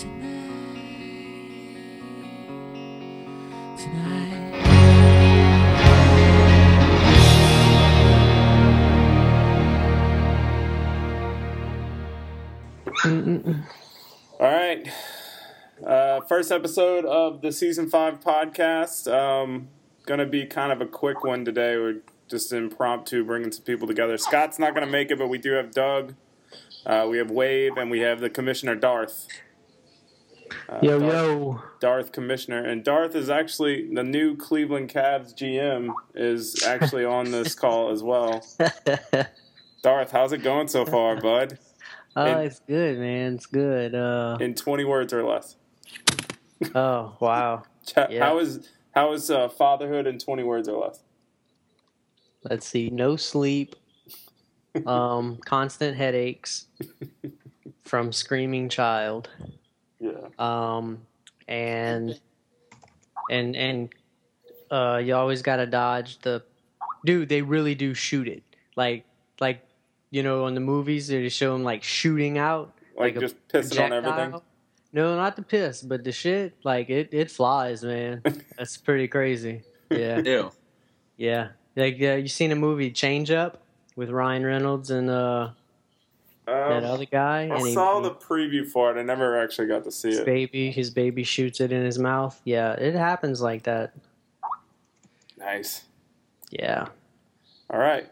All right. First episode of the Season 5 podcast. Going to be kind of a quick one today. We're just impromptu bringing some people together. Scott's not going to make it, but we do have Doug. We have Wave, and we have the Commissioner, Darth. Darth Commissioner. And Darth is actually the new Cleveland Cavs GM is actually on this call as well. Darth, how's it going so far, bud? It's good, man. It's good. In 20 words or less. Oh, wow. Yeah. How is fatherhood in 20 words or less? Let's see. No sleep. Constant headaches from screaming child. Yeah. And you always got to dodge the... Dude, they really do shoot it. Like you know, in the movies, they just show them, like, shooting out. Like just pissing on everything? No, not the piss, but the shit, like, it flies, man. That's pretty crazy. Yeah. Ew. Yeah. Like, you seen a movie, Change Up, with Ryan Reynolds and that other guy? I saw the preview for it. I never actually got to see it. His baby shoots it in his mouth. Yeah, it happens like that. Nice. Yeah. All right.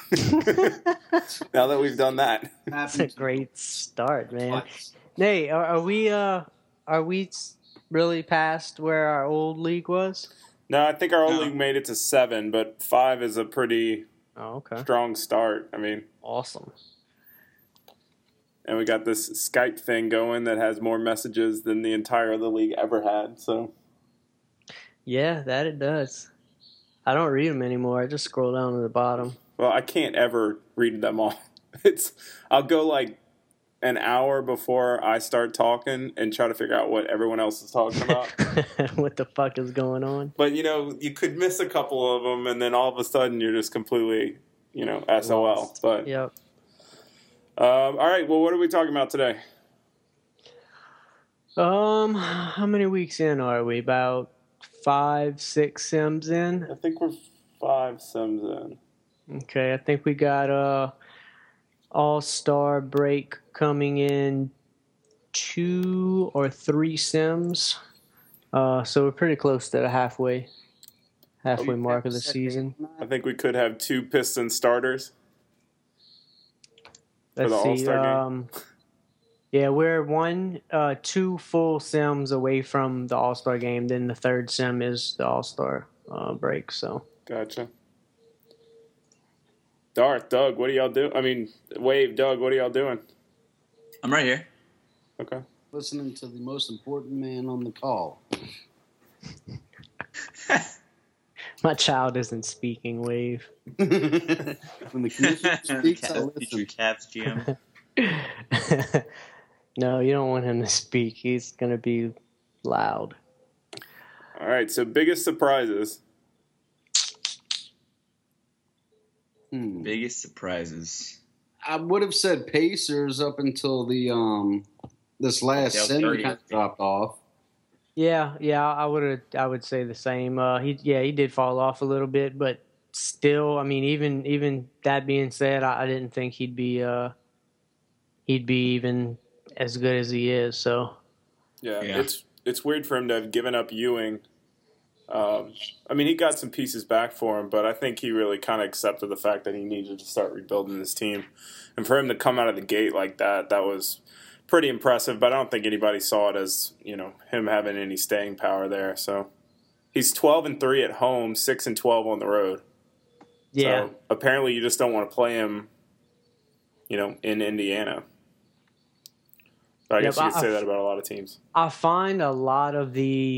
Now that we've done that, that's a great start, man. Hey, are we really past where our old league was? No, I think our old league made it to 7, but 5 is a pretty strong start. I mean, awesome. And we got this Skype thing going that has more messages than the entire other league ever had. So, yeah, that it does. I don't read them anymore. I just scroll down to the bottom. Well, I can't ever read them all. I'll go like an hour before I start talking and try to figure out what everyone else is talking about. What the fuck is going on? But, you know, you could miss a couple of them, and then all of a sudden you're just completely, you know, SOL. But yep. All right. Well, what are we talking about today? How many weeks in are we? About 5-6 sims in? I think we're 5 sims in. Okay, I think we got All-Star break coming in 2 or 3 sims. So we're pretty close to the halfway mark of the season. I think we could have 2 Piston starters for the All-Star game. Yeah, we're 2 full sims away from the All-Star game. Then the third sim is the All-Star break. So gotcha. Darth, Doug, what do y'all do? I mean, Wave, Doug, what are y'all doing? I'm right here. Okay. Listening to the most important man on the call. My child isn't speaking, Wave. When the commissioner speaks, I listen. Cats GM. No, you don't want him to speak. He's going to be loud. All right, so biggest surprises. Biggest surprises. I would have said Pacers up until the this last sim kind of dropped off. Yeah, I would say the same. He did fall off a little bit, but still, I mean, even that being said, I didn't think he'd be even as good as he is. So yeah. It's weird for him to have given up Ewing. I mean, he got some pieces back for him, but I think he really kind of accepted the fact that he needed to start rebuilding his team. And for him to come out of the gate like that was pretty impressive, but I don't think anybody saw it as, you know, him having any staying power there. So he's 12-3 at home, 6-12 on the road. Yeah. So apparently you just don't want to play him, you know, in Indiana. But I guess you could say that about a lot of teams. I find a lot of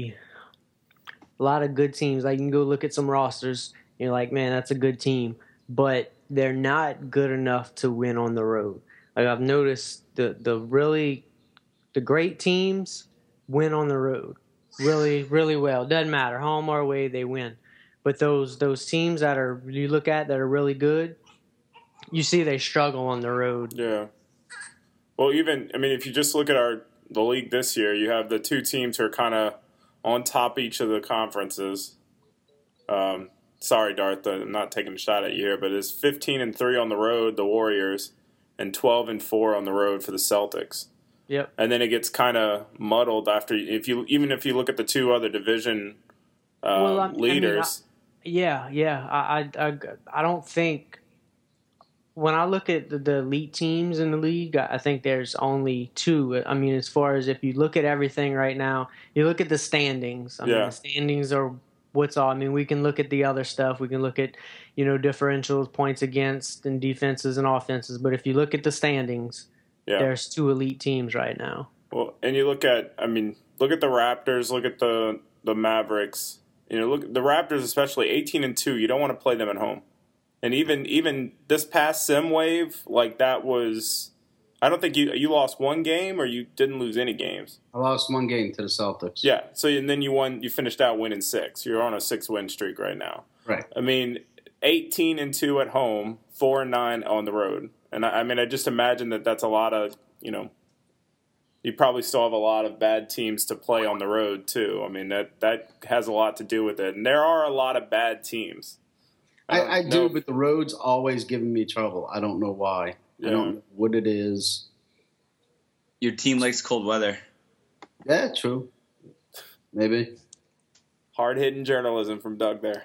good teams. Like, you can go look at some rosters. And you're like, man, that's a good team, but they're not good enough to win on the road. Like, I've noticed the great teams win on the road really, really well. Doesn't matter home or away, they win. But those teams that you look at that are really good, you see they struggle on the road. Yeah. Well, even, I mean, if you just look at our the league this year, you have the two teams who are kind of on top each of the conferences. Sorry, Darth, I'm not taking a shot at you here, but it's 15-3 on the road, the Warriors, and 12-4 on the road for the Celtics. Yep. And then it gets kind of muddled after if you look at the two other division leaders. I don't think when I look at the elite teams in the league, I think there's only two. I mean, as far as if you look at everything right now, you look at the standings. I mean, the standings are what's all. I mean, we can look at the other stuff. We can look at, differentials, points against, and defenses and offenses. But if you look at the standings, there's two elite teams right now. Well, and you look at the Raptors, look at the Mavericks. Look the Raptors, especially 18-2. You don't want to play them at home. And even this past sim wave, like that was, I don't think you lost one game or you didn't lose any games. I lost one game to the Celtics. Yeah. So and then you finished out winning 6. You're on a 6-win streak right now. Right. I mean, 18-2 at home, 4-9 on the road. And I just imagine that's a lot of, you probably still have a lot of bad teams to play on the road too. I mean, that has a lot to do with it. And there are a lot of bad teams. I do, but the road's always giving me trouble. I don't know why. Yeah. I don't know what it is. Your team likes cold weather. Yeah, true. Maybe. Hard-hitting journalism from Doug there.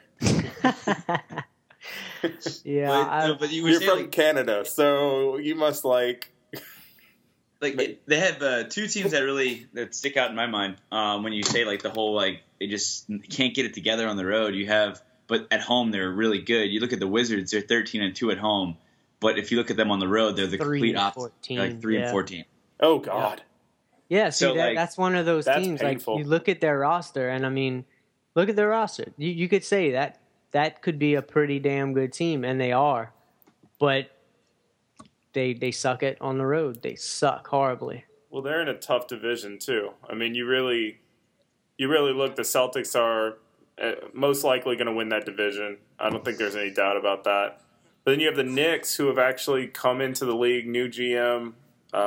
Yeah, but you're from Canada, so you must like they have two teams that stick out in my mind when you say like the whole like they just can't get it together on the road. But at home they're really good. You look at the Wizards; they're 13-2 at home, but if you look at them on the road, they're the complete opposite. Like 3-14. Oh God. Yeah, see that's one of those teams. Painful. Like you look at their roster, and I mean, look at their roster. You could say that could be a pretty damn good team, and they are, but they suck it on the road. They suck horribly. Well, they're in a tough division too. I mean, you really look. The Celtics are most likely going to win that division. I don't think there's any doubt about that. But then you have the Knicks, who have actually come into the league, new GM,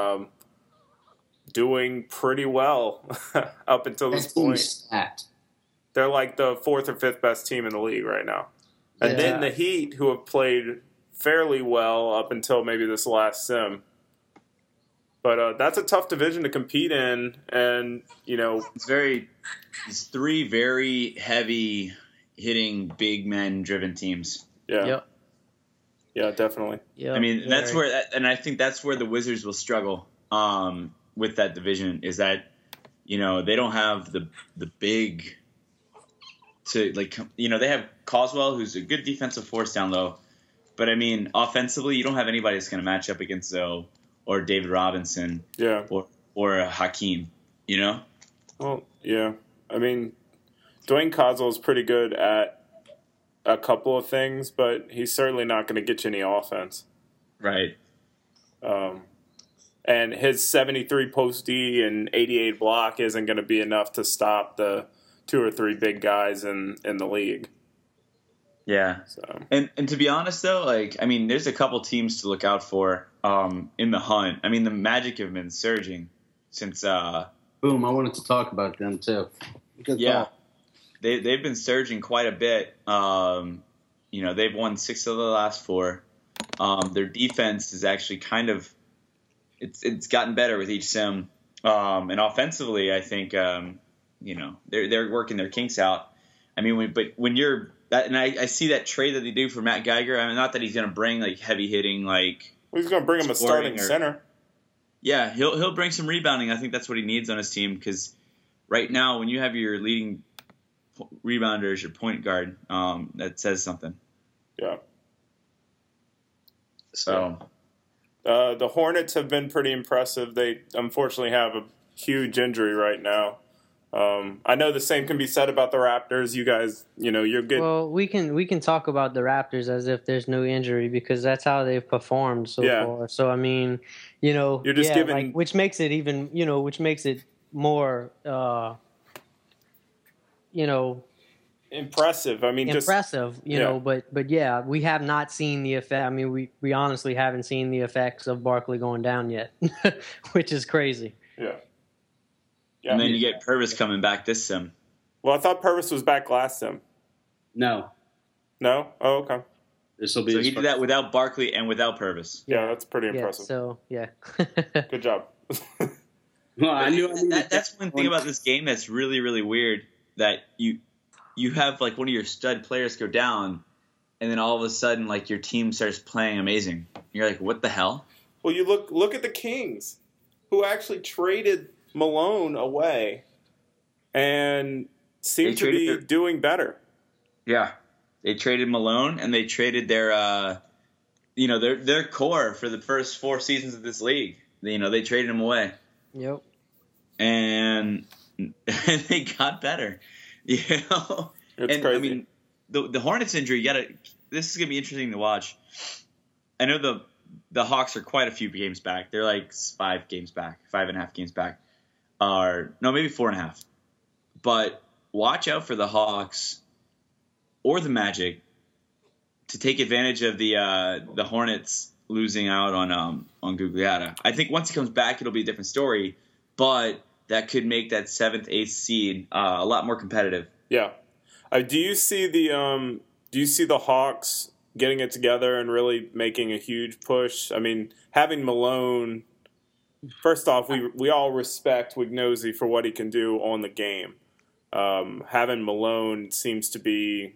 doing pretty well up until this point. They're like the 4th or 5th best team in the league right now. And then the Heat, who have played fairly well up until maybe this last sim. But that's a tough division to compete in, and it's 3 very heavy hitting, big men driven teams. Yeah. Yep. Yeah, definitely. Yep. I mean, that's where, and I think that's where the Wizards will struggle with that division. Is that they don't have the big to they have Coswell, who's a good defensive force down low, but I mean, offensively, you don't have anybody that's going to match up against Zoe or David Robinson, or Hakeem, Well, yeah. I mean, Dwayne Coswell is pretty good at a couple of things, but he's certainly not going to get you any offense. Right. And his 73 post D and 88 block isn't going to be enough to stop the 2 or 3 big guys in the league. Yeah. So. And to be honest, though, there's a couple teams to look out for in the hunt. I mean, the Magic have been surging since. Boom! I wanted to talk about them too. Good thought. They've been surging quite a bit. They've won 6 of the last 4. Their defense is actually kind of it's gotten better with each sim. And offensively, I think they're working their kinks out. I mean, when you're that, and I see that trade that they do for Matt Geiger. I mean, not that he's going to bring like heavy hitting, like he's going to bring him a starting center. Yeah, he'll bring some rebounding. I think that's what he needs on his team because right now, when you have your leading rebounder as your point guard, that says something. Yeah. So, the Hornets have been pretty impressive. They unfortunately have a huge injury right now. I know the same can be said about the Raptors. You guys, you're good. Well, we can talk about the Raptors as if there's no injury because that's how they've performed so far. So I mean, you're just giving, which makes it even, which makes it more, impressive. I mean, impressive, but yeah, we have not seen the effect. I mean, we honestly haven't seen the effects of Barkley going down yet, which is crazy. Yeah. Yeah. And then you get Purvis coming back this sim. Well, I thought Purvis was back last sim. No. No? Oh, okay. This will be. So he did that without Barkley and without Purvis. Yeah, that's pretty impressive. So yeah. Good job. Well, I knew. That's one thing about this game that's really, really weird. That you have like one of your stud players go down, and then all of a sudden, like your team starts playing amazing. You're like, what the hell? Well, you look at the Kings, who actually traded Malone away, and seem to be doing better. Yeah, they traded Malone, and they traded their their core for the first 4 seasons of this league. They traded him away. Yep. And they got better. It's crazy. I mean, the Hornets injury. This is gonna be interesting to watch. I know the Hawks are quite a few games back. They're like 5 games back, 5.5 games back, or no, maybe 4.5. But watch out for the Hawks or the Magic to take advantage of the Hornets losing out on Gugliotta. I think once he comes back, it'll be a different story, but that could make that 7th, 8th seed a lot more competitive. Yeah. Do you see the Hawks getting it together and really making a huge push? I mean, having Malone. First off, we all respect Wignosi for what he can do on the game. Having Malone seems to be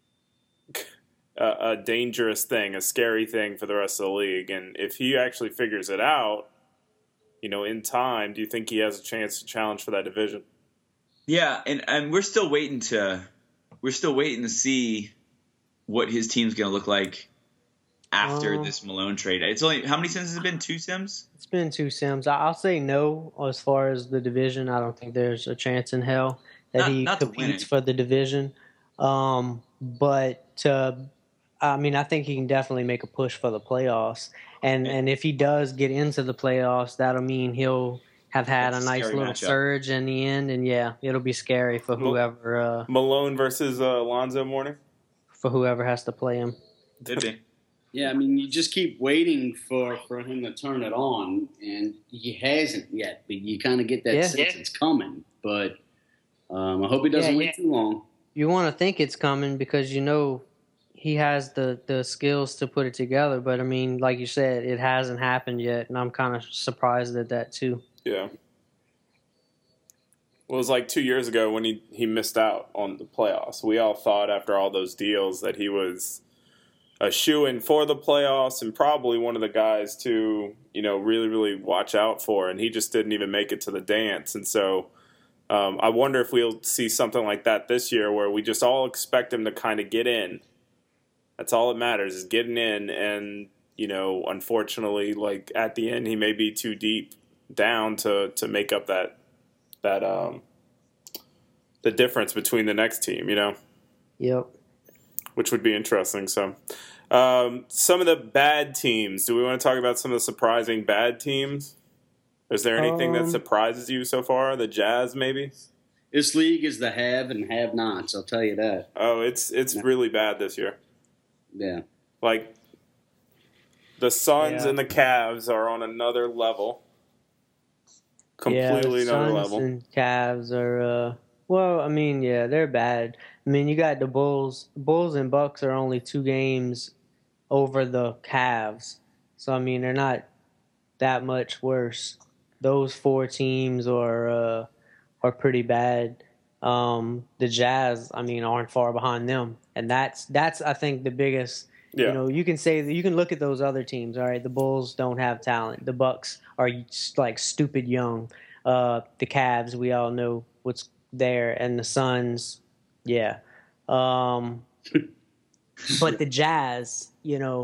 a dangerous thing, a scary thing for the rest of the league. And if he actually figures it out, in time, do you think he has a chance to challenge for that division? Yeah, and we're still waiting to see what his team's going to look like after this Malone trade. It's only how many sims has it been? 2 sims? It's been 2 sims. I'll say no as far as the division. I don't think there's a chance in hell that he competes for the division. But I think he can definitely make a push for the playoffs. And if he does get into the playoffs, that'll mean he'll have had a nice little surge in the end. And, yeah, it'll be scary for whoever. Malone versus Alonzo Mourning? For whoever has to play him. Could be. Yeah, I mean, you just keep waiting for him to turn it on, and he hasn't yet. But you kind of get that sense it's coming. But I hope he doesn't wait too long. You want to think it's coming because he has the skills to put it together. But, I mean, like you said, it hasn't happened yet, and I'm kind of surprised at that too. Yeah. Well, it was like 2 years ago when he missed out on the playoffs. We all thought after all those deals that he was a shoo-in for the playoffs and probably one of the guys to, really, really watch out for. And he just didn't even make it to the dance. And so I wonder if we'll see something like that this year where we just all expect him to kind of get in. That's all that matters is getting in. And, unfortunately, like at the end, he may be too deep down to make up that the difference between the next team, Yep. Which would be interesting. So some of the bad teams, do we want to talk about some of the surprising bad teams? Is there anything that surprises you so far? The Jazz, maybe? This league is the have and have-nots, I'll tell you that. Oh, it's really bad this year. Yeah. Like, the Suns and the Cavs are on another level. Completely another level. Suns and Cavs are, they're bad. I mean, you got the Bulls. Bulls and Bucks are only 2 games over the Cavs. So, I mean, they're not that much worse. Those 4 teams are pretty bad. The Jazz, aren't far behind them. And that's I think, the biggest. Yeah. You can say that you can look at those other teams. All right, the Bulls don't have talent. The Bucks are like stupid young. The Cavs, we all know what's there, and the Suns, yeah. But the Jazz,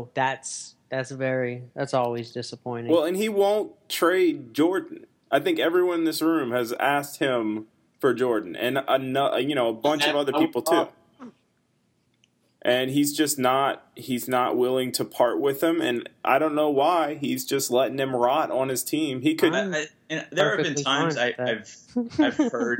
that's always disappointing. Well, and he won't trade Jordan. I think everyone in this room has asked him for Jordan, and a bunch of other people too. And he's just not willing to part with him, and I don't know why. He's just letting him rot on his team. He could. There have been times I've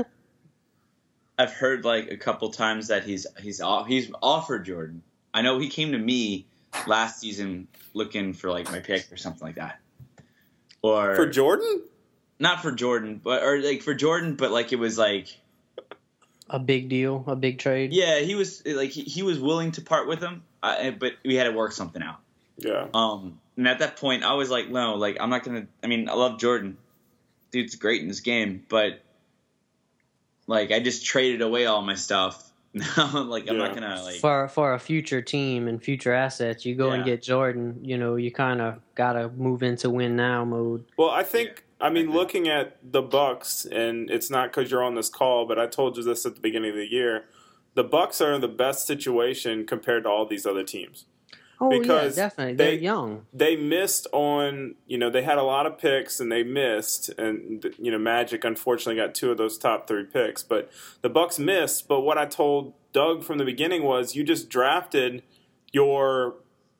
heard like a couple times that he's offered Jordan. I know he came to me last season looking for like my pick or something like that. Or for Jordan? not for Jordan, but for Jordan, but like it was like a big deal, a big trade. Yeah, he was like he was willing to part with him, but we had to work something out. Yeah. And at that point, I was like, no, like I'm not gonna. I mean, I love Jordan, dude's great in this game, but like I just traded away all my stuff. Now, like I'm not gonna like for a future team and future assets. You go and get Jordan. You know, you kind of gotta move into win now mode. Well, I think. I mean, looking at the Bucks, and it's not because you're on this call, but I told you this at the beginning of the year. The Bucks are in the best situation compared to all these other teams. Oh, because yeah, definitely. They're young. They missed on, they had a lot of picks and they missed. And, Magic unfortunately got 2 of those top 3 picks. But the Bucks missed. But what I told Doug from the beginning was you just drafted your,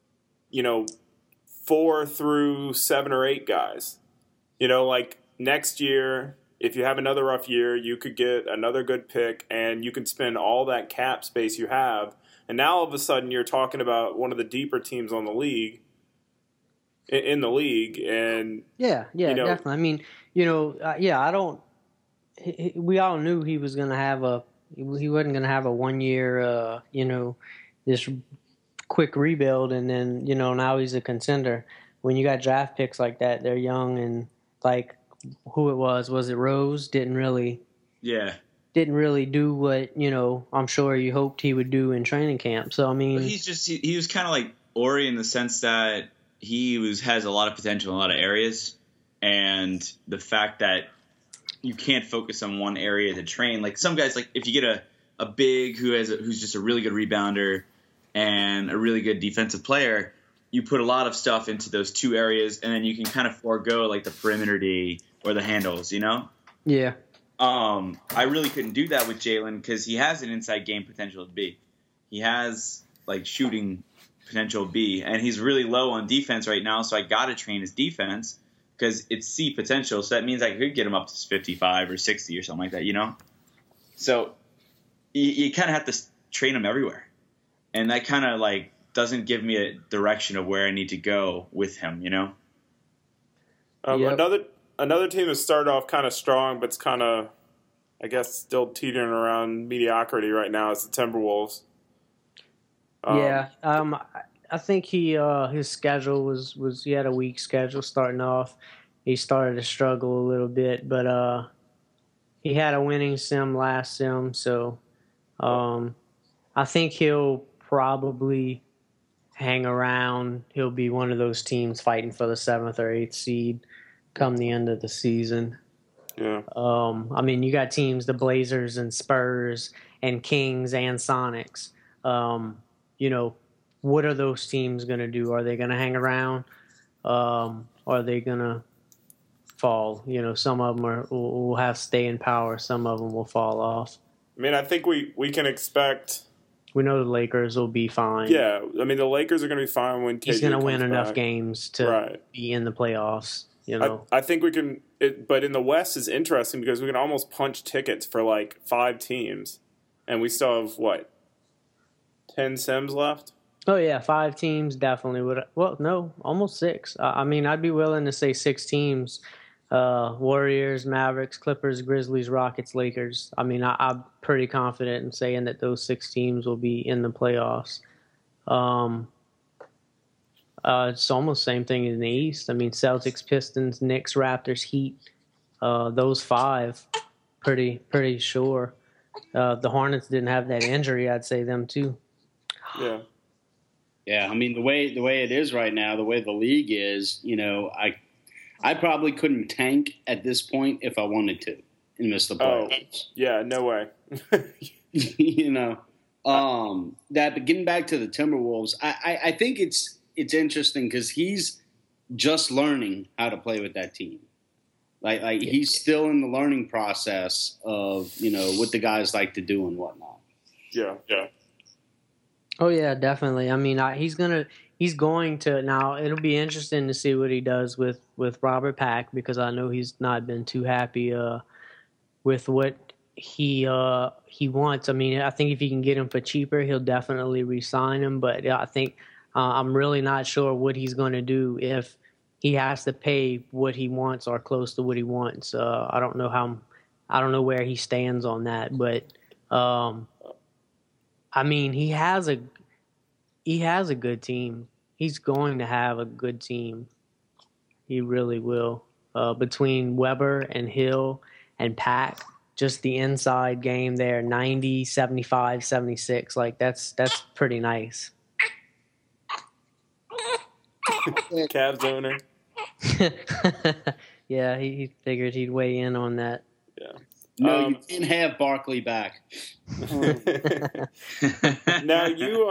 4 through 7 or 8 guys. Like next year, if you have another rough year, you could get another good pick and you can spend all that cap space you have. And now all of a sudden you're talking about one of the deeper teams in the league. And yeah, definitely. I mean, I don't. We all knew he was going to have he wasn't going to have a 1 year, this quick rebuild, and then now he's a contender. When you got draft picks like that, they're young, and like who it was it Rose? Didn't really do what I'm sure you hoped he would do in training camp. So I mean, but he was kind of like Ori in the sense that has a lot of potential in a lot of areas, and the fact that you can't focus on one area to train. Like some guys, like if you get a big who's just a really good rebounder and a really good defensive player, you put a lot of stuff into those 2 areas, and then you can kind of forego like the perimeter D or the handles, Yeah. I really couldn't do that with Jalen because he has an inside game potential of B. He has like shooting potential of B, and he's really low on defense right now. So I got to train his defense because it's C potential. So that means I could get him up to 55 or 60 or something like that, So you kind of have to train him everywhere, and that kind of like doesn't give me a direction of where I need to go with him, Yep. Another team that started off kind of strong, but it's kind of, I guess, still teetering around mediocrity right now is the Timberwolves. I think his schedule was he had a weak schedule starting off. He started to struggle a little bit, but he had a winning sim last sim, so I think he'll probably hang around. He'll be one of those teams fighting for the 7th or 8th seed come the end of the season. Yeah. I mean, you got teams, the Blazers and Spurs and Kings and Sonics. What are those teams going to do? Are they going to hang around? Are they going to fall? Some of them will have staying power. Some of them will fall off. I mean, I think we can expect. We know the Lakers will be fine. Yeah, I mean, the Lakers are going to be fine when KD he's going to win back. enough games to be in the playoffs. I think we can. But in the West is interesting because we can almost punch tickets for like 5 teams, and we still have 10 sims left. Oh yeah, 5 teams definitely would. Well, no, almost 6. I mean, I'd be willing to say 6 teams: Warriors, Mavericks, Clippers, Grizzlies, Rockets, Lakers. I mean, I'm pretty confident in saying that those 6 teams will be in the playoffs. It's almost the same thing in the East. I mean, Celtics, Pistons, Knicks, Raptors, Heat. Those 5, pretty sure. The Hornets didn't have that injury. I'd say them too. Yeah. Yeah, I mean the way it is right now, the way the league is, I probably couldn't tank at this point if I wanted to and miss the playoffs. Yeah, no way. But getting back to the Timberwolves, I think it's interesting because he's just learning how to play with that team. Like he's still in the learning process of what the guys like to do and whatnot. Yeah. Oh yeah, definitely. I mean, he's going to now. It'll be interesting to see what he does with Robert Pack because I know he's not been too happy with what he wants. I mean, I think if you can get him for cheaper, he'll definitely re-sign him. But I think I'm really not sure what he's going to do if he has to pay what he wants or close to what he wants. I don't know where he stands on that, but I mean, he has a good team. He's going to have a good team. He really will. Between Weber and Hill and Pack, just the inside game there, 90, 75, 76, like that's pretty nice. Cavs owner. Yeah, he figured he'd weigh in on that. Yeah. No, you can't have Barkley back. Now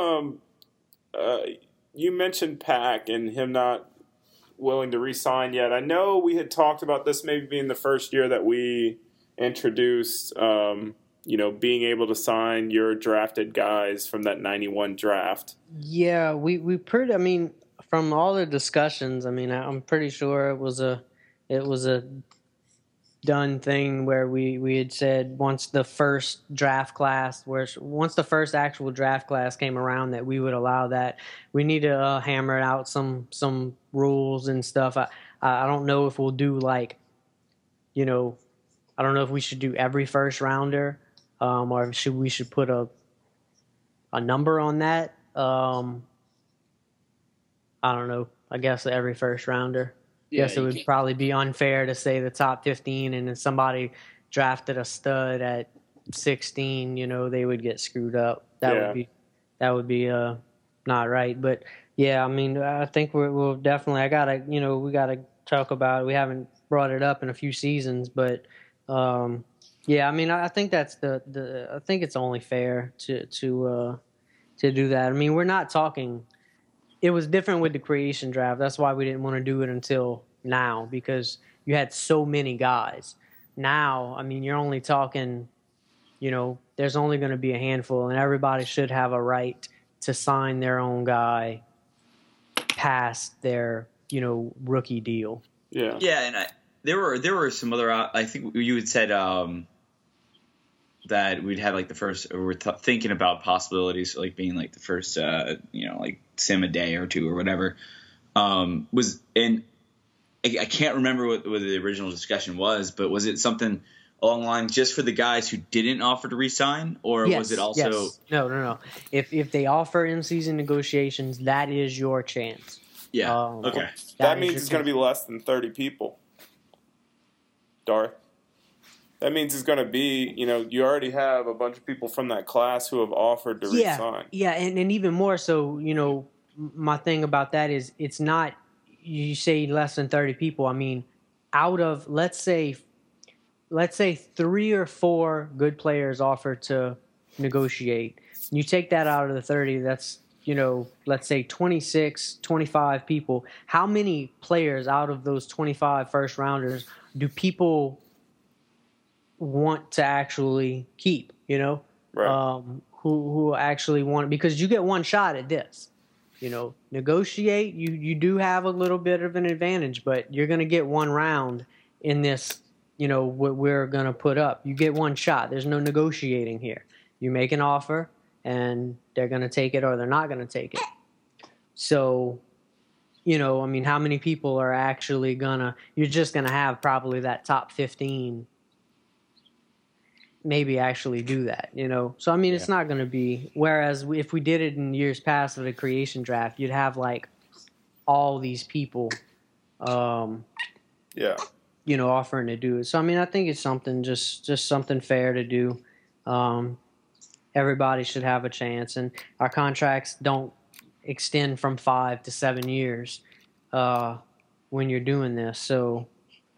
you mentioned Pack and him not willing to re-sign yet. I know we had talked about this maybe being the first year that we introduced, being able to sign your drafted guys from that 91 draft. Yeah, we pretty. I mean, from all the discussions, I mean, I'm pretty sure it was a done thing where we had said once the first actual draft class came around that we would allow that. We need to hammer out some rules and stuff. I don't know if we'll do I don't know if we should do every first rounder, or we should put a number on that. I don't know. I guess every first rounder. Yeah, Guess it would probably be unfair to say the top 15, and then somebody drafted a stud at 16. They would get screwed up. That would be not right. But yeah, I mean, I think we'll definitely. We gotta talk about it. We haven't brought it up in a few seasons, but yeah, I mean, I think that's I think it's only fair to do that. I mean, we're not talking. It was different with the creation draft. That's why we didn't want to do it until now, because you had so many guys. Now, I mean, you're only talking, there's only going to be a handful, and everybody should have a right to sign their own guy past their, rookie deal. Yeah. Yeah, and there were some other. I think you had said that we'd have like the first. We're thinking about possibilities like being like the first, like sim a day or two or whatever. I can't remember what the original discussion was, but was it something along the lines just for the guys who didn't offer to re-sign, or was it also? Yes. No. If they offer in-season negotiations, that is your chance. Yeah. Okay. That means it's going to be less than 30 people. Darth. That means it's going to be, you already have a bunch of people from that class who have offered to re-sign. Yeah, and even more so, my thing about that is it's not, you say less than 30 people. I mean, out of, let's say 3 or 4 good players offer to negotiate. You take that out of the 30, that's, let's say 26, 25 people. How many players out of those 25 first rounders do people want to actually keep, Right. Who actually want, because you get one shot at this, negotiate, you do have a little bit of an advantage, but you're going to get one round in this, what we're going to put up. You get one shot. There's no negotiating here. You make an offer and they're going to take it or they're not going to take it. So, I mean, how many people are actually you're just going to have probably that top 15 maybe actually do that, So, I mean, It's not going to be, whereas if we did it in years past of the creation draft, you'd have like all these people, offering to do it. So, I mean, I think it's something, just something fair to do. Everybody should have a chance, and our contracts don't extend from 5 to 7 years, when you're doing this. So,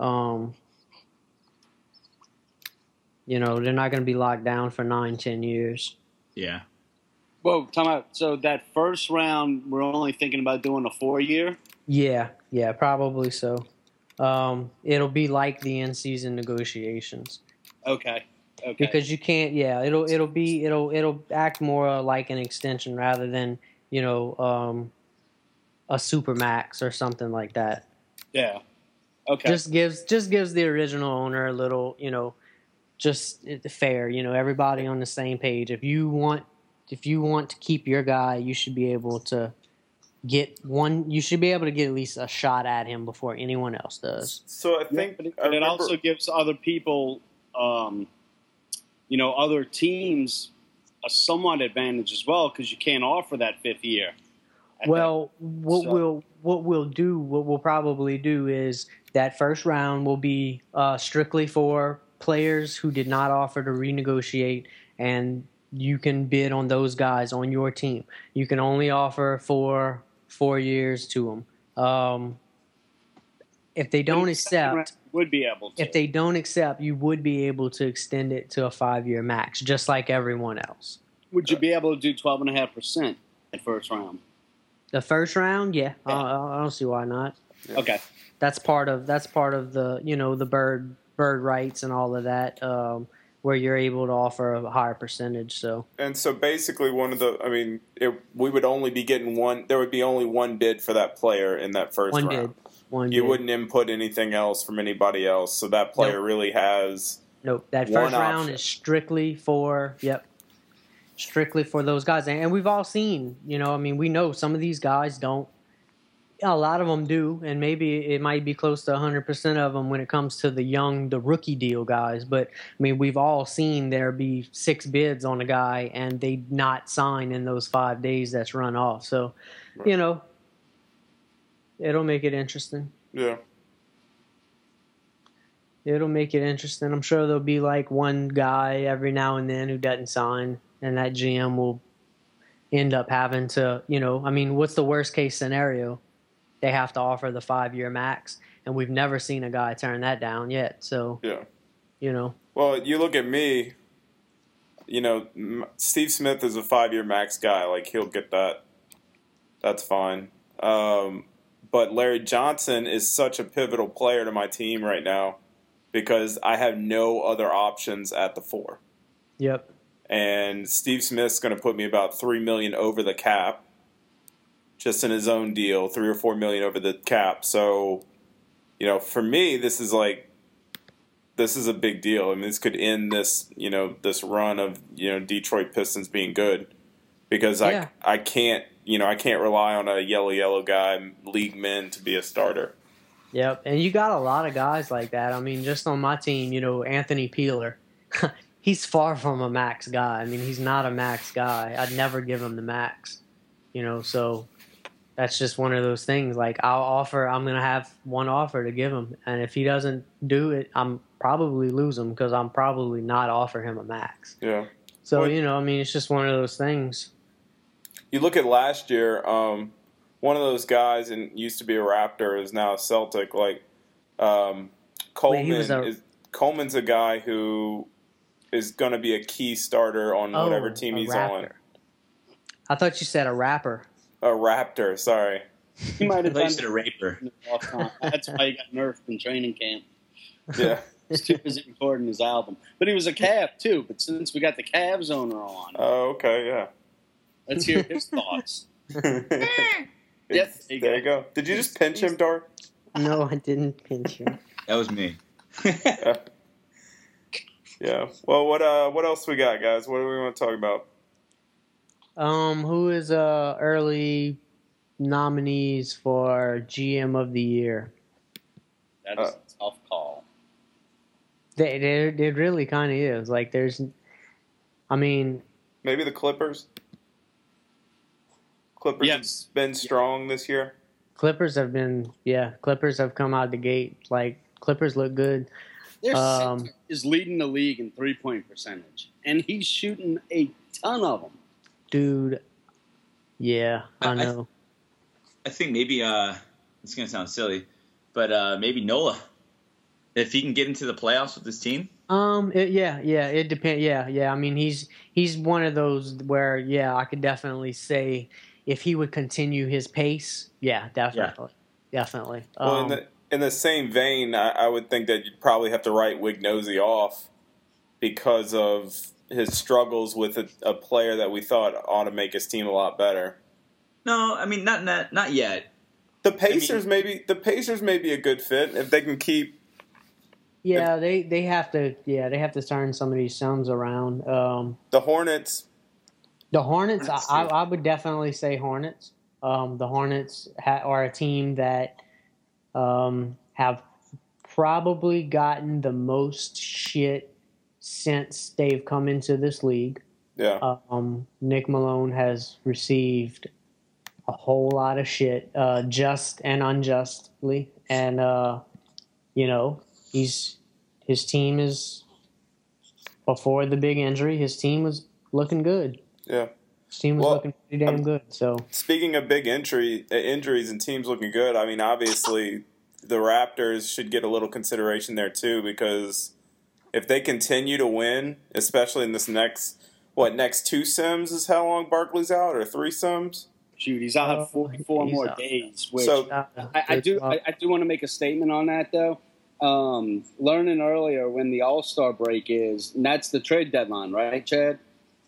they're not going to be locked down for 9, 10 years. Yeah. Whoa, time out. So that first round, we're only thinking about doing a 4-year? Yeah, probably so. It'll be like the in-season negotiations. Okay. Because you can't. Yeah, it'll act more like an extension rather than a supermax or something like that. Yeah. Okay. Just gives the original owner a little, just fair. Everybody on the same page. If you want to keep your guy, you should be able to get one. You should be able to get at least a shot at him before anyone else does. So I think but it also gives other people, other teams a somewhat advantage as well because you can't offer that 5th year. Well, what we'll probably do is that first round will be strictly for players who did not offer to renegotiate, and you can bid on those guys on your team. You can only offer for 4 years to them. If they don't accept, would be able to. If they don't accept, you would be able to extend it to a 5-year max, just like everyone else. Would you be able to do 12.5% at first round? The first round, yeah. I don't see why not. Okay, that's part of the the bird rights and all of that, where you're able to offer a higher percentage. So basically, we would only be getting one. There would be only one bid for that player in that first round. You wouldn't input anything else from anybody else, so that player really has. Nope. That first round is strictly for those guys, and we've all seen. We know some of these guys don't. A lot of them do, and maybe it might be close to 100% of them when it comes to the rookie deal guys. But we've all seen there be 6 bids on a guy, and they not sign in those 5 days that's run off. So, it'll make it interesting. Yeah. It'll make it interesting. I'm sure there'll be like one guy every now and then who doesn't sign, and that GM will end up having to, what's the worst case scenario? They have to offer the 5-year max, and we've never seen a guy turn that down yet. So, Well, you look at me, Steve Smith is a 5-year max guy. Like, he'll get that. That's fine. But Larry Johnson is such a pivotal player to my team right now because I have no other options at the 4. Yep. And Steve Smith's going to put me about $3 million over the cap, just in his own deal, $3 or $4 million over the cap. So, for me, this is a big deal. This could end this run of Detroit Pistons being good because I can't rely on a yellow guy, league min to be a starter. Yep, and you got a lot of guys like that. Just on my team, Anthony Peeler. He's far from a max guy. He's not a max guy. I'd never give him the max. So that's just one of those things. Like, I'm going to have one offer to give him. And if he doesn't do it, I'm probably lose him because I'm probably not offer him a max. Yeah. So, it's just one of those things. You look at last year, one of those guys and used to be a Raptor is now a Celtic. Like, Coleman's a guy who is going to be a key starter on whatever team he's on. I thought you said a rapper. A Raptor, sorry. He might have done a raper. That's why he got nerfed in training camp. Yeah. He's too busy recording his album. But he was a Cav, too. But since we got the Cavs owner on. Oh, okay, yeah. Let's hear his thoughts. Yes, there you go. Did you just pinch him, Dar? No, I didn't pinch him. That was me. Yeah. Well, what else we got, guys? What do we want to talk about? Who is early nominees for GM of the Year? That is a tough call. It really kind of is. Like, maybe the Clippers. Clippers have been strong this year. Clippers have come out the gate. Like, Clippers look good. Their center is leading the league in 3-point percentage, and he's shooting a ton of them. Dude, yeah, I know. I think maybe it's going to sound silly, but maybe Nola, if he can get into the playoffs with his team. It depends. Yeah. He's one of those where I could definitely say if he would continue his pace, definitely. Well, in the same vein, I would think that you'd probably have to write Wignosy off because of his struggles with a player that we thought ought to make his team a lot better. No, not yet. The Pacers may be a good fit if they can keep. Yeah, they have to. Yeah, they have to turn some of these sons around. The Hornets. I would definitely say Hornets. The Hornets are a team that have probably gotten the most shit since they've come into this league. Yeah. Nick Malone has received a whole lot of shit, just and unjustly, and his team is, before the big injury, his team was looking good. Yeah. His team was looking pretty damn good. So speaking of big injuries and teams looking good, I mean, obviously the Raptors should get a little consideration there too, because if they continue to win, especially in this next two sims is how long Barkley's out, or 3 sims? Shoot, he's out 44 more days. Which So I do want to make a statement on that though. Learning earlier when the All-Star break is, and that's the trade deadline, right, Chad?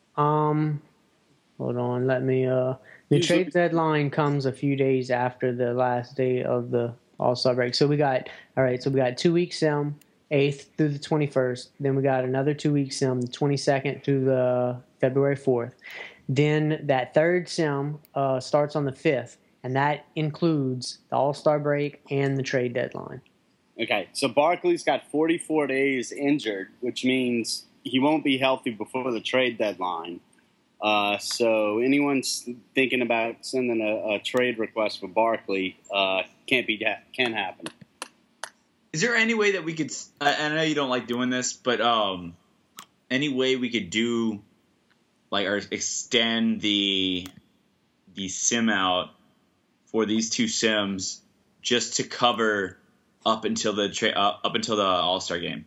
Hold on, let me. The trade deadline comes a few days after the last day of the All-Star break. So we got 2 week sim, 8th through the 21st. Then we got another 2 week sim, the 22nd through the February 4th. Then that third sim starts on the 5th, and that includes the All-Star break and the trade deadline. Okay, so Barkley's got 44 days injured, which means he won't be healthy before the trade deadline. So anyone thinking about sending a trade request for Barkley can't happen. Is there any way that we could? I know you don't like doing this, but any way we could do, like, or extend the sim out for these 2 sims just to cover up until the All-Star game?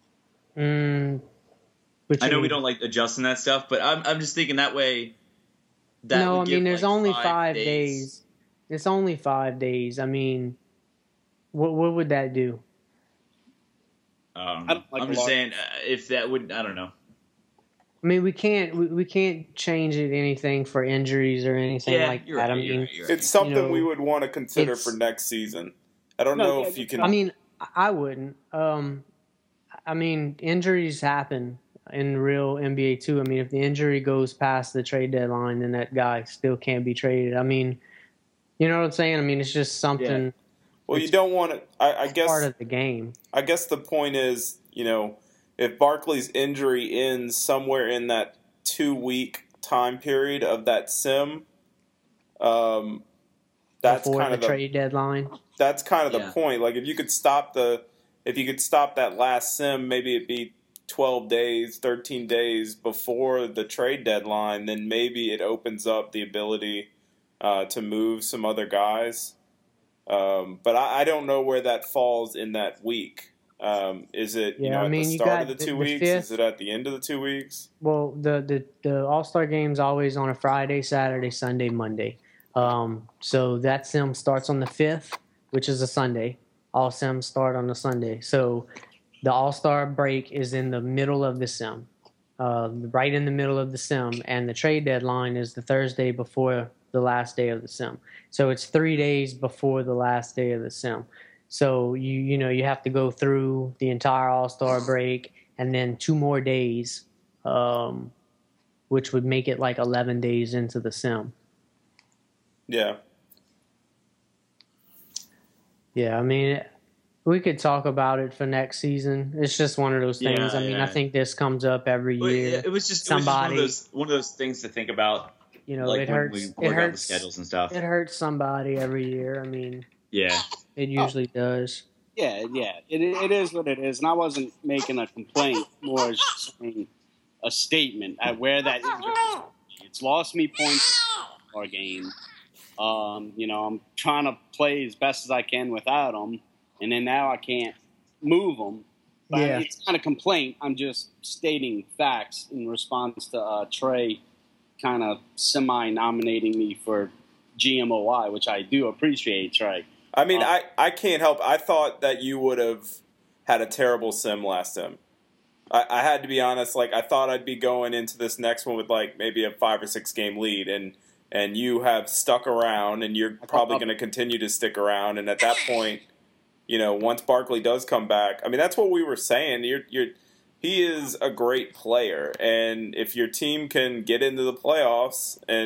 I know we don't like adjusting that stuff, but I'm just thinking that way. No, I mean, there's only 5 days. It's only 5 days. I mean, what would that do? I'm just saying if that would, I don't know. I mean, we can't change it anything for injuries or anything like that. Right, I mean, right. It's something we would want to consider for next season. I don't know if you can. I mean, I wouldn't. I mean, injuries happen in real NBA too. I mean, if the injury goes past the trade deadline, then that guy still can't be traded. I mean, you know what I'm saying? I mean, it's just something. Yeah. Well, you don't want to. I guess part of the game. I guess the point is, if Barkley's injury ends somewhere in that 2 week time period of that sim, that's before kind of the trade deadline. That's kind of the point. Like, if you could stop that last sim, maybe it'd be 12 days, 13 days before the trade deadline, then maybe it opens up the ability to move some other guys. But I don't know where that falls in that week. Is it at the start of the 2 weeks? Is it at the end of the 2 weeks? Well, the All-Star game's always on a Friday, Saturday, Sunday, Monday. So that sim starts on the 5th, which is a Sunday. All sims start on a Sunday. So the All-Star break is in the middle of the sim, right in the middle of the sim, and the trade deadline is the Thursday before the last day of the sim. So it's 3 days before the last day of the sim. So you have to go through the entire All-Star break and then 2 more days, which would make it like 11 days into the sim. Yeah. Yeah, I mean, we could talk about it for next season. It's just one of those things. I think this comes up every year. It was just one of those things to think about. Like it hurts. When we work out the schedules and stuff. It hurts somebody every year. I mean, yeah, it usually does. Yeah. It is what it is, and I wasn't making a complaint, more just saying a statement at where that is. It's lost me points in our game. I'm trying to play as best as I can without them, and then now I can't move them. But it's not a complaint. I'm just stating facts in response to Trey kind of semi-nominating me for GMOI, which I do appreciate, Trey. I mean, I can't help. I thought that you would have had a terrible sim last sim. I had to be honest. Like, I thought I'd be going into this next one with like maybe a 5 or 6 game lead, and you have stuck around, and you're probably going to continue to stick around. And at that point, once Barkley does come back, I mean, that's what we were saying. He is a great player, and if your team can get into the playoffs and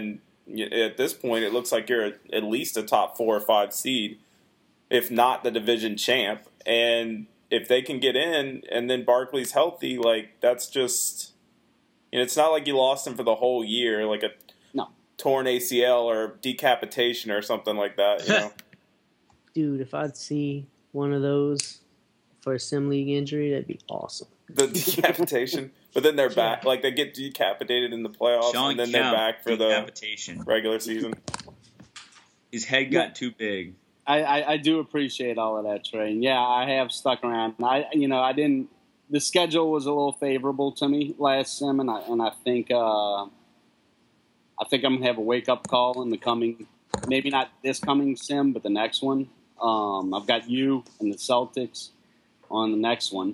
at this point, it looks like you're at least a top 4 or 5 seed, if not the division champ. And if they can get in, and then Barkley's healthy, like that's just, it's not like you lost him for the whole year, like a torn ACL or decapitation or something like that. Dude, if I'd see one of those for a sim league injury, that'd be awesome. The decapitation, but then they're back. Like they get decapitated in the playoffs, and then they're back for the regular season. His head got too big. I do appreciate all of that, Trey. And yeah, I have stuck around. I didn't. The schedule was a little favorable to me last sim, and I think I'm gonna have a wake up call in the coming, maybe not this coming sim, but the next one. I've got you and the Celtics on the next one.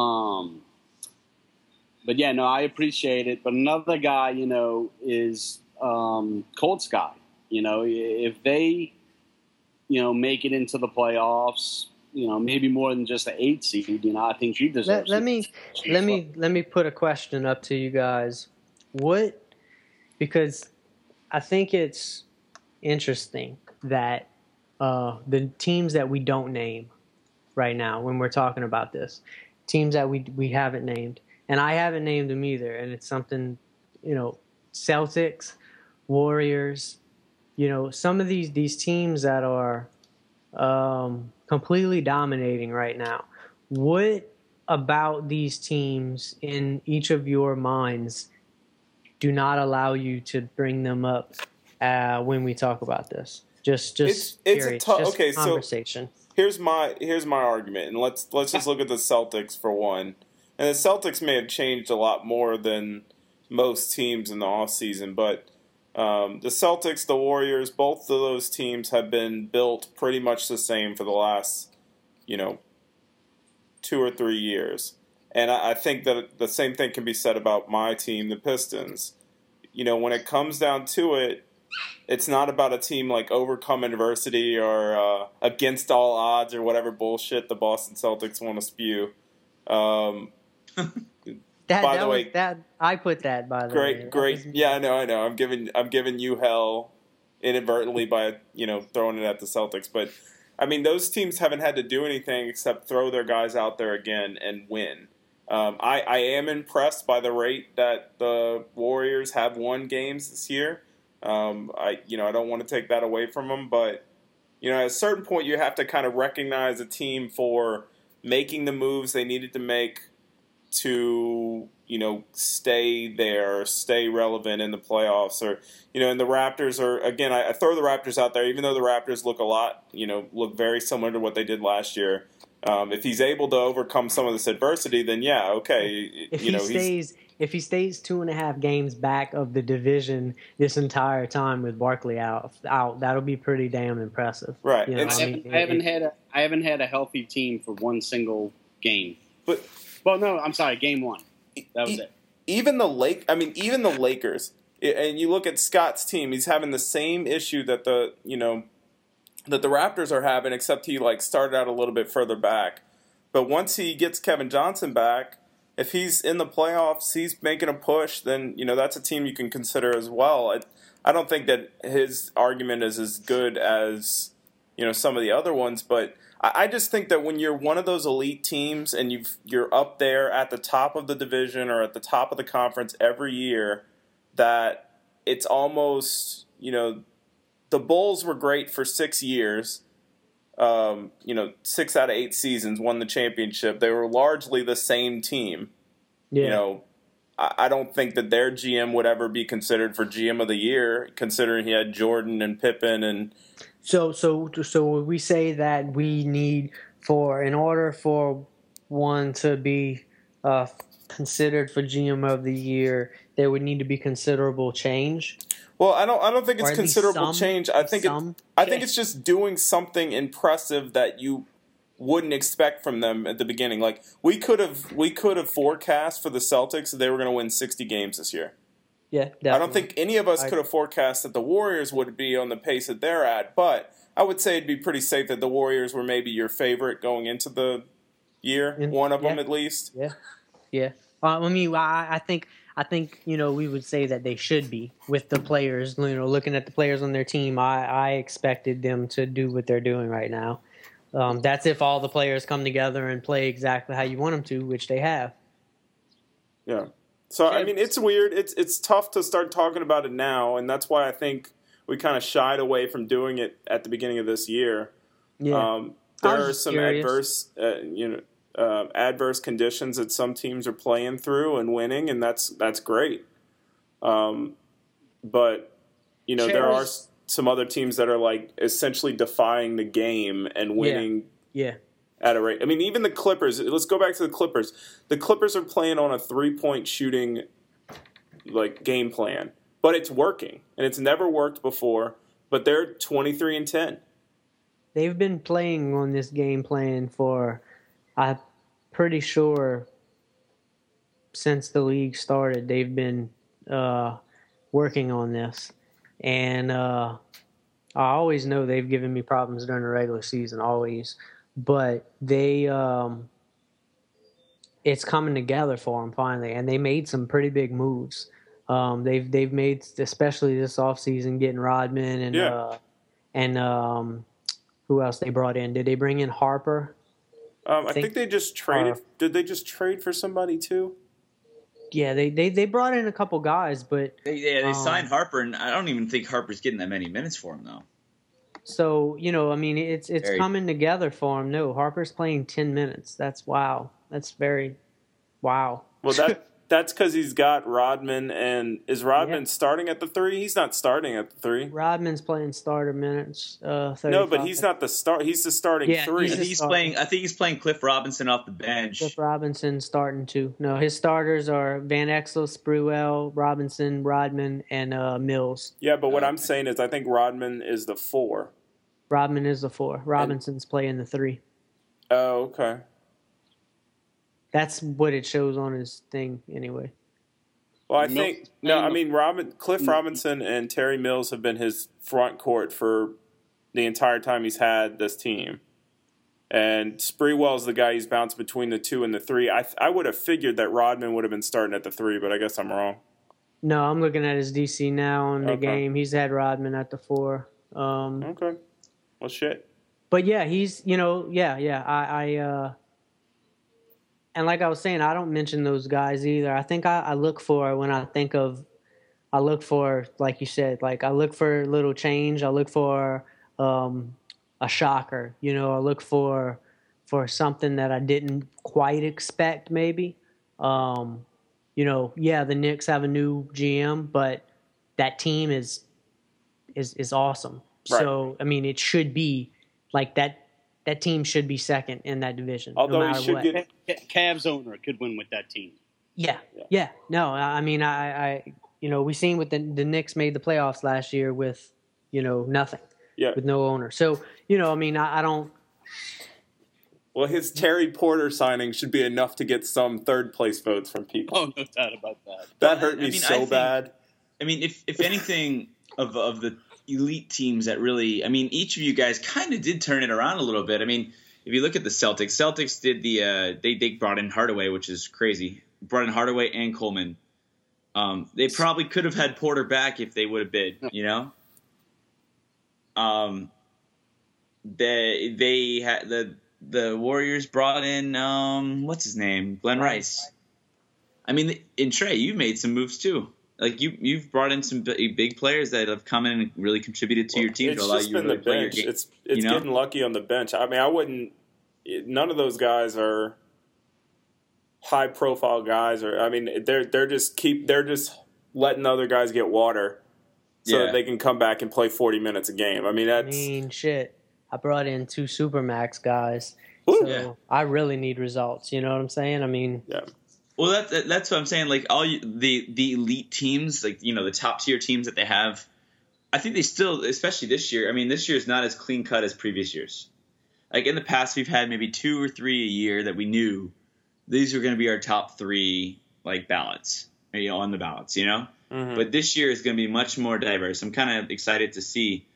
But yeah, no, I appreciate it. But another guy, is Cold Sky. If they, make it into the playoffs, maybe more than just an 8 seed, I think you deserve. Let me put a question up to you guys. Because I think it's interesting that the teams that we don't name right now when we're talking about this, teams that we haven't named, and I haven't named them either, and it's something, Celtics, Warriors, some of these teams that are completely dominating right now. What about these teams in each of your minds do not allow you to bring them up when we talk about this? Just it's curious, okay. Conversation. So here's my argument, and let's just look at the Celtics for one. And the Celtics may have changed a lot more than most teams in the offseason, but the Celtics, the Warriors, both of those teams have been built pretty much the same for the last 2 or 3 years. And I think that the same thing can be said about my team, the Pistons. When it comes down to it, it's not about a team like overcome adversity or against all odds or whatever bullshit the Boston Celtics want to spew. I put that, by the way. Great. Yeah, I know. I'm giving you hell inadvertently by throwing it at the Celtics, but I mean those teams haven't had to do anything except throw their guys out there again and win. I am impressed by the rate that the Warriors have won games this year. I don't want to take that away from them, but at a certain point you have to kind of recognize a team for making the moves they needed to make to stay there, stay relevant in the playoffs, or and the Raptors are again. I throw the Raptors out there, even though the Raptors look very similar to what they did last year. If he's able to overcome some of this adversity, then yeah, okay. If he stays 2.5 games back of the division this entire time with Barkley out, that'll be pretty damn impressive. Right. I haven't had a healthy team for one single game. I'm sorry, game 1. That was it. Even the Lakers, and you look at Scott's team, he's having the same issue that the Raptors are having, except he started out a little bit further back. But once he gets Kevin Johnson back, if he's in the playoffs, he's making a push, then that's a team you can consider as well. I don't think that his argument is as good as some of the other ones, but I just think that when you're one of those elite teams and you're up there at the top of the division or at the top of the conference every year, that it's almost, the Bulls were great for 6 years. 6 out of 8 seasons, won the championship. They were largely the same team. Yeah. I don't think that their GM would ever be considered for GM of the year, considering he had Jordan and Pippen and. So would we say that we need in order for one to be considered for GM of the year, there would need to be considerable change? Well, I don't think it's considerable change. I think it's just doing something impressive that you wouldn't expect from them at the beginning. Like we could have forecast for the Celtics that they were going to win 60 games this year. Yeah, definitely. I don't think any of us could have forecast that the Warriors would be on the pace that they're at, but I would say it'd be pretty safe that the Warriors were maybe your favorite going into the year, one of them at least. Yeah. I think I think, we would say that they should be with the players. Looking at the players on their team, I expected them to do what they're doing right now. That's if all the players come together and play exactly how you want them to, which they have. Yeah. So, I mean, it's weird. It's tough to start talking about it now, and that's why I think we kind of shied away from doing it at the beginning of this year. Yeah. There are some adverse conditions that some teams are playing through and winning, and that's great. But there are some other teams that are like essentially defying the game and winning. Yeah. At a rate. I mean, even the Clippers. Let's go back to the Clippers. The Clippers are playing on a 3-point shooting game plan, but it's working, and it's never worked before. But they're 23-10. They've been playing on this game plan for, I'm pretty sure, since the league started. They've been working on this, and I always know they've given me problems during the regular season, always. But they, it's coming together for them finally, and they made some pretty big moves. They've made, especially this offseason, getting Rodman and who else they brought in? Did they bring in Harper? I think they just traded. Did they just trade for somebody too? Yeah, they brought in a couple guys, but they signed Harper, and I don't even think Harper's getting that many minutes for him though. So, I mean, it's coming together for him. No, Harper's playing 10 minutes. That's wow. That's very wow. Well, that's because he's got Rodman, and is Rodman starting at the 3? He's not starting at the 3. Rodman's playing starter minutes. 35. No, but he's not the start. He's the starting 3. I think he's playing Cliff Robinson off the bench. Cliff Robinson starting 2. No, his starters are Van Exel, Sprewell, Robinson, Rodman, and Mills. Yeah, but what I'm saying is I think Rodman is the 4. Rodman is the 4. Robinson's playing the 3. Oh, okay. That's what it shows on his thing, anyway. Well, I think Cliff Robinson and Terry Mills have been his front court for the entire time he's had this team, and Sprewell's the guy he's bounced between the 2 and the 3. I would have figured that Rodman would have been starting at the 3, but I guess I'm wrong. No, I'm looking at his DC now on the game. He's had Rodman at the 4. Okay. Well, shit. But yeah, he's and like I was saying, I don't mention those guys either. I think I look for, when I think of, like you said, like I look for a little change. I look for a shocker. I look for something that I didn't quite expect maybe. The Knicks have a new GM, but that team is awesome. Right. So, I mean, it should be like that. That team should be second in that division. Although no matter he should what. get Cavs owner could win with that team. Yeah. No, I mean, I we seen what the Knicks made the playoffs last year with, nothing. Yeah. With no owner. So, I mean, I don't. Well, his Terry Porter signing should be enough to get some third place votes from people. Oh, no doubt about that. That hurt me bad. I mean, if anything of the elite teams that really, I mean, each of you guys kind of did turn it around a little bit. I mean, if you look at the Celtics did they brought in Hardaway, which is crazy. Brought in Hardaway and Coleman. They probably could have had Porter back if they would have bid, They had the Warriors brought in what's his name, Glenn Rice. I mean, in Trey, you've made some moves too. Like you've brought in some big players that have come in and really contributed to your team to allow you to really play your game. It's getting lucky on the bench. I mean, I wouldn't. None of those guys are high profile guys, or I mean, they're just letting other guys get water so that they can come back and play 40 minutes a game. I mean, shit. I brought in 2 Supermax guys, I really need results. You know what I'm saying? I mean, yeah. Well, that's what I'm saying. Like the elite teams, like the top tier teams that they have, I think they still, especially this year. I mean, this year is not as clean cut as previous years. Like in the past, we've had maybe 2 or 3 a year that we knew these were going to be our top 3 like ballots, on the ballots, Mm-hmm. But this year is going to be much more diverse. I'm kind of excited to see,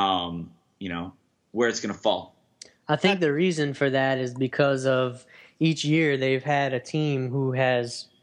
where it's going to fall. I think the reason for that is because of each year they've had a team who has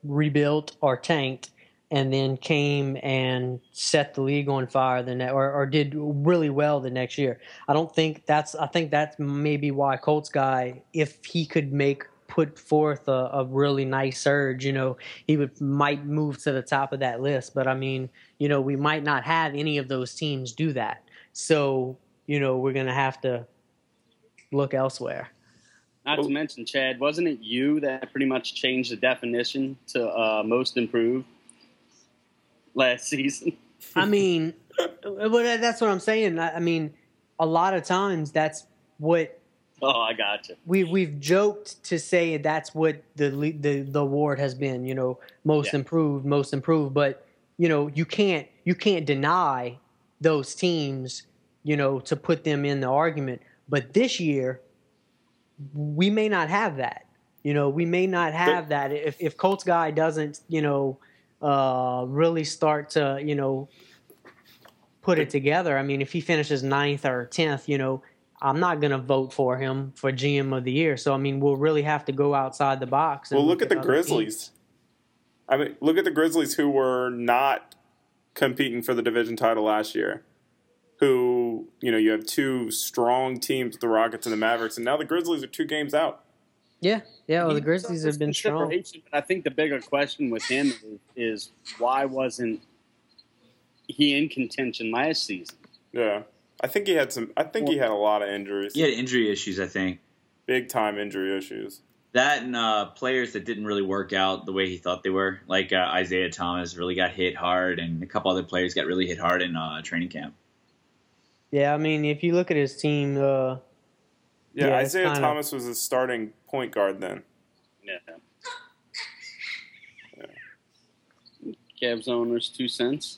rebuilt or tanked, and then came and set the league on fire or did really well the next year. I think that's maybe why Colts guy, if he could put forth a really nice surge, he might move to the top of that list. But I mean, we might not have any of those teams do that. So, we're going to have to look elsewhere. Not to mention, Chad, wasn't it you that pretty much changed the definition to most improved last season? I mean, that's what I'm saying. I mean, a lot of times that's what. Oh, I gotcha. We've joked to say that's what the award has been. Most improved. But you can't deny those teams. To put them in the argument. But this year, we may not have that. We may not have that if Colts guy doesn't really start to put it together. I mean, if he finishes 9th or 10th, I'm not going to vote for him for GM of the year. So I mean, we'll really have to go outside the box. Well, look at the Grizzlies. Teams. I mean, look at the Grizzlies who were not competing for the division title last year. Who, you have two strong teams, the Rockets and the Mavericks, and now the Grizzlies are 2 games out. Yeah. Well, the Grizzlies have been strong. But I think the bigger question with him is why wasn't he in contention last season? Yeah, I think he had he had a lot of injuries. He had injury issues, I think. Big time injury issues. That and players that didn't really work out the way he thought they were, like Isaiah Thomas really got hit hard, and a couple other players got really hit hard in training camp. Yeah, I mean, if you look at his team, Isaiah Thomas was a starting point guard then. Yeah. Cavs owners 2 cents.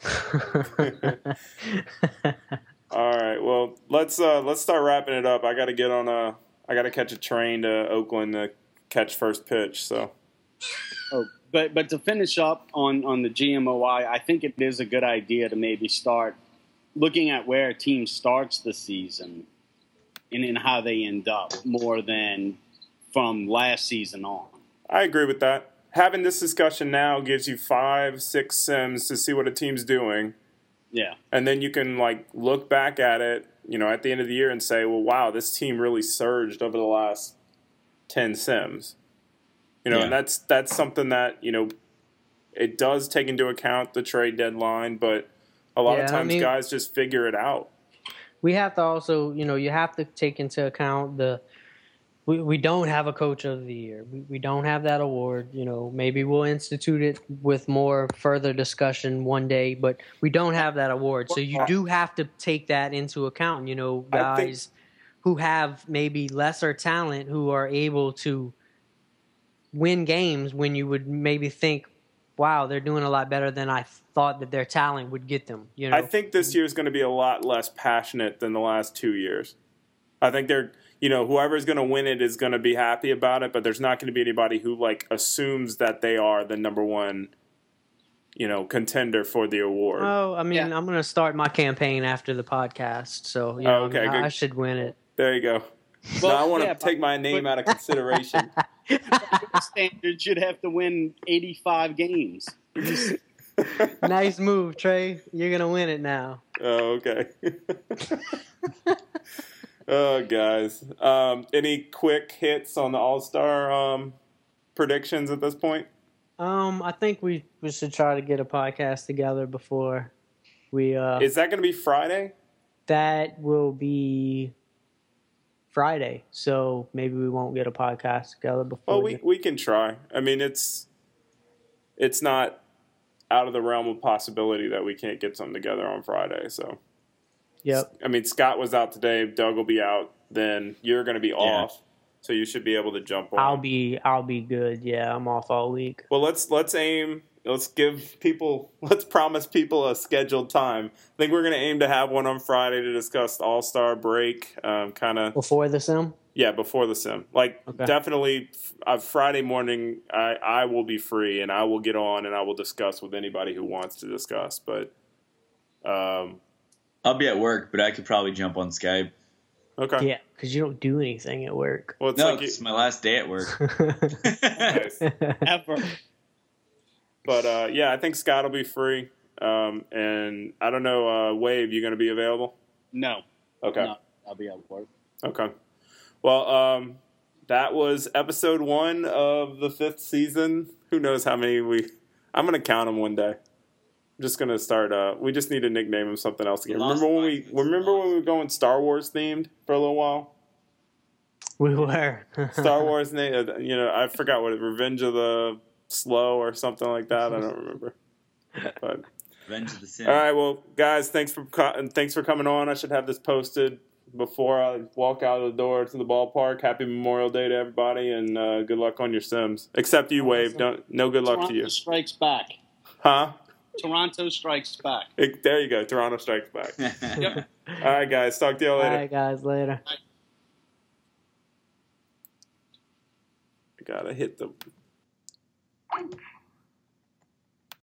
All right, well, let's start wrapping it up. I got to catch a train to Oakland to catch first pitch. So. Oh, but to finish up on the GMOI, I think it is a good idea to maybe start looking at where a team starts the season and how they end up more than from last season on. I agree with that. Having this discussion now gives you 5-6 sims to see what a team's doing. Yeah. And then you can look back at it, at the end of the year and say, well, wow, this team really surged over the last 10 sims. And that's something that, it does take into account the trade deadline, but a lot of times guys just figure it out. We have to also, you have to take into account we don't have a coach of the year. We don't have that award. Maybe we'll institute it with more further discussion one day, but we don't have that award. So you do have to take that into account. Guys who have maybe lesser talent who are able to win games when you would maybe think, wow, they're doing a lot better than I thought that their talent would get them. I think this year is going to be a lot less passionate than the last 2 years. I think they're, whoever's going to win it is going to be happy about it, but there's not going to be anybody who assumes that they are the number one, contender for the award. Oh, I mean, I'm going to start my campaign after the podcast, so I should win it. There you go. Well, now I want to take my name out of consideration. The standard should have to win 85 games. Nice move, Trey. You're going to win it now. Oh, okay. Oh, guys. Any quick hits on the All-Star predictions at this point? I think we should try to get a podcast together before we... Is that going to be Friday? That will be Friday, so maybe we won't get a podcast together before. Well, we can try. I mean, it's not out of the realm of possibility that we can't get something together on Friday. So, yep. I mean, Scott was out today. Doug will be out. Then you're going to be off, so you should be able to jump on. I'll be good. Yeah, I'm off all week. Well, let's aim. Let's promise people a scheduled time. I think we're going to aim to have one on Friday to discuss the All-Star break, kind of before the sim. Yeah, before the sim. Definitely Friday morning, I will be free, and I will get on, and I will discuss with anybody who wants to discuss. But I'll be at work, but I could probably jump on Skype. Okay. Yeah, because you don't do anything at work. Well, it's my last day at work. Nice. Ever. But yeah, I think Scott will be free. And I don't know, Wave, you going to be available? No. Okay. No, I'll be at work. Okay. Well, that was episode 1 of the 5th season. Who knows how many I'm going to count them one day. I'm just going to start. We just need to nickname them something else again. Remember when we were going Star Wars themed for a little while? We were. Star Wars name. I forgot what Revenge of the Slow or something like that. I don't remember. But Revenge of the Sin. all right, well, guys, thanks for coming on. I should have this posted before I walk out of the door to the ballpark. Happy Memorial Day to everybody, and good luck on your Sims. Except you, Wave. No good luck to you. Toronto strikes back. Huh? Toronto strikes back. There you go. Toronto strikes back. Yep. All right, guys. Talk to y'all later. All right, guys. Later. I gotta hit the